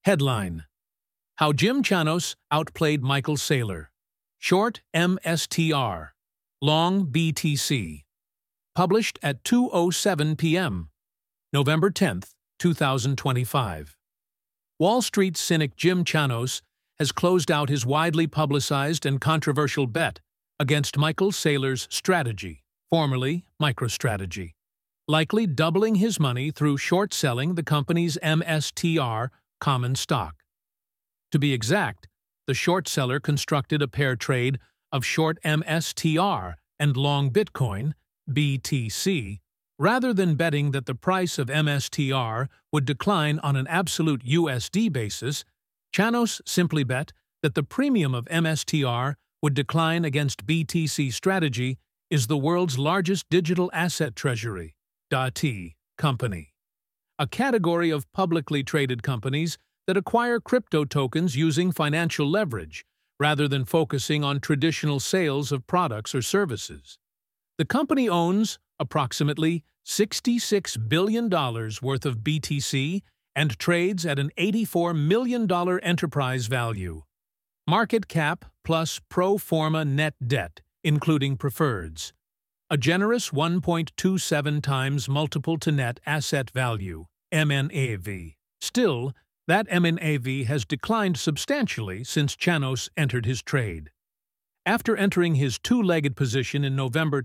Headline: How Jim Chanos Outplayed Michael Saylor. Short MSTR. Long BTC. Published at 2:07 p.m. November 10, 2025. Wall Street cynic Jim Chanos has closed out his widely publicized and controversial bet against Michael Saylor's strategy, formerly MicroStrategy, likely doubling his money through short-selling the company's MSTR common stock. To be exact, the short seller constructed a pair trade of short MSTR and long Bitcoin, BTC, rather than betting that the price of MSTR would decline on an absolute USD basis. Chanos simply bet that the premium of MSTR would decline against BTC. Strategy is the world's largest digital asset treasury, DAT company, a category of publicly traded companies that acquire crypto tokens using financial leverage, rather than focusing on traditional sales of products or services. The company owns approximately $66 billion worth of BTC and trades at an $84 million enterprise value. Market cap plus pro forma net debt, including preferreds. A generous 1.27 times multiple to net asset value, MNAV. Still, that MNAV has declined substantially since Chanos entered his trade. After entering his two-legged position in November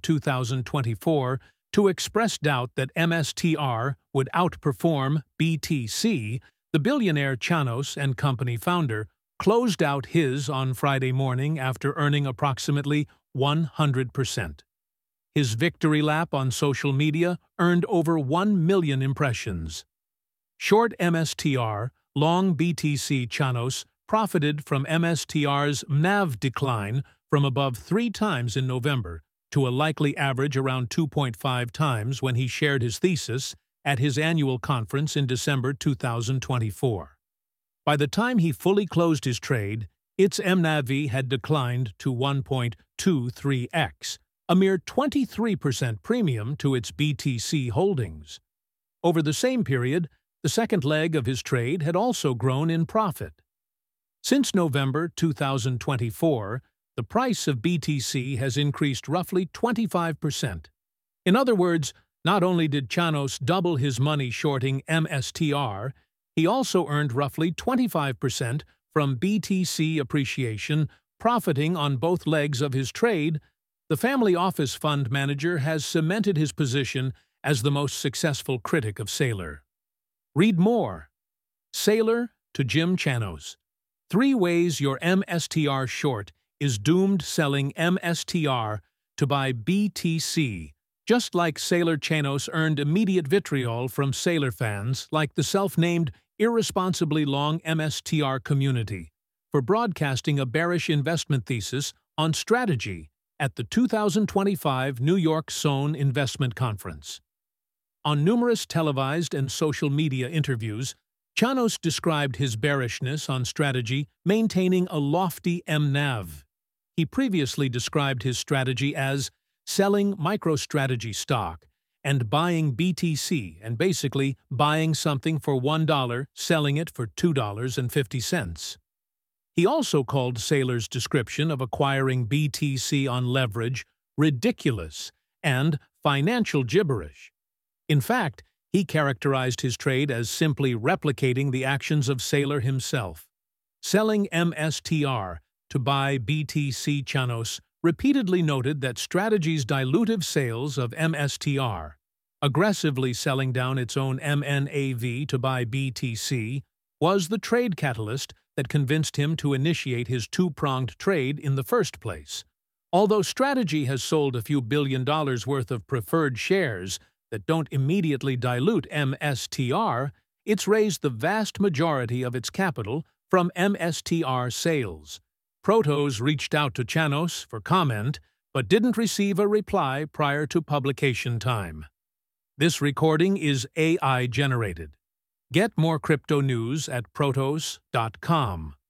2024 to express doubt that MSTR would outperform BTC, the billionaire Chanos and company founder closed out his on Friday morning after earning approximately 100%. His victory lap on social media earned over 1 million impressions. Short MSTR, long BTC. Chanos profited from MSTR's MNAV decline from above 3 times in November to a likely average around 2.5 times when he shared his thesis at his annual conference in December 2024. By the time he fully closed his trade, its MNAV had declined to 1.23x, a mere 23% premium to its BTC holdings. Over the same period, the second leg of his trade had also grown in profit. Since November 2024, the price of BTC has increased roughly 25%. In other words, not only did Chanos double his money shorting MSTR, he also earned roughly 25% from BTC appreciation, profiting on both legs of his trade. The family office fund manager has cemented his position as the most successful critic of Saylor. Read more. Saylor to Jim Chanos. 3 ways your MSTR short is doomed. Selling MSTR to buy BTC. Just like Saylor, Chanos earned immediate vitriol from Saylor fans like the self-named irresponsibly long MSTR community for broadcasting a bearish investment thesis on strategy at the 2025 New York Sohn Investment Conference. On numerous televised and social media interviews, Chanos described his bearishness on strategy maintaining a lofty MNAV. He previously described his strategy as selling MicroStrategy stock and buying BTC, and basically buying something for $1, selling it for $2.50. He also called Saylor's description of acquiring BTC on leverage ridiculous and financial gibberish. In fact, he characterized his trade as simply replicating the actions of Saylor himself. Selling MSTR to buy BTC. Chanos repeatedly noted that strategy's dilutive sales of MSTR, aggressively selling down its own MNAV to buy BTC, was the trade catalyst that convinced him to initiate his two-pronged trade in the first place. Although strategy has sold a few $1 billion worth of preferred shares that don't immediately dilute MSTR, it's raised the vast majority of its capital from MSTR sales. Protos reached out to Chanos for comment, but didn't receive a reply prior to publication time. This recording is AI-generated. Get more crypto news at protos.com.